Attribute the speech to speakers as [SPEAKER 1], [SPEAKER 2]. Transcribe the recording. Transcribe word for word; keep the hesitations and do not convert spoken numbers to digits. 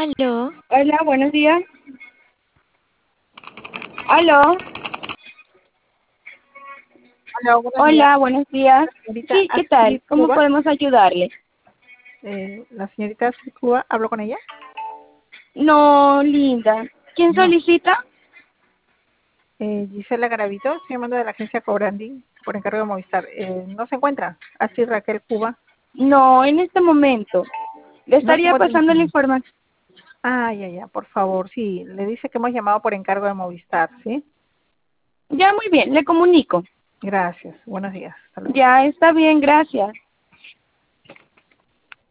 [SPEAKER 1] Aló.
[SPEAKER 2] Hola, buenos días. Aló.
[SPEAKER 3] Hola, buenos días.
[SPEAKER 2] Hola, buenos días.
[SPEAKER 3] La señorita
[SPEAKER 2] Sí, ¿qué tal?
[SPEAKER 3] Astrid
[SPEAKER 2] ¿Cómo
[SPEAKER 3] Cuba.
[SPEAKER 2] podemos ayudarle?
[SPEAKER 3] Eh, la señorita Astrid Cuba, ¿hablo con ella?
[SPEAKER 2] No, linda. ¿Quién
[SPEAKER 3] No.
[SPEAKER 2] solicita?
[SPEAKER 3] Eh, Gisela Garavito, estoy llamando de la agencia Cobranding por encargo de Movistar. Eh, ¿No se encuentra? Astrid Raquel Cuba.
[SPEAKER 2] No, en este momento. Le
[SPEAKER 3] No se
[SPEAKER 2] estaría
[SPEAKER 3] encuentra en
[SPEAKER 2] pasando
[SPEAKER 3] este
[SPEAKER 2] la
[SPEAKER 3] momento.
[SPEAKER 2] información.
[SPEAKER 3] Ah, ya, ya, por favor, sí. Le dice que hemos llamado por encargo de Movistar, ¿sí?
[SPEAKER 2] Ya, muy bien, le comunico.
[SPEAKER 3] Gracias. Buenos días. Hasta luego.
[SPEAKER 2] Ya, está bien, gracias.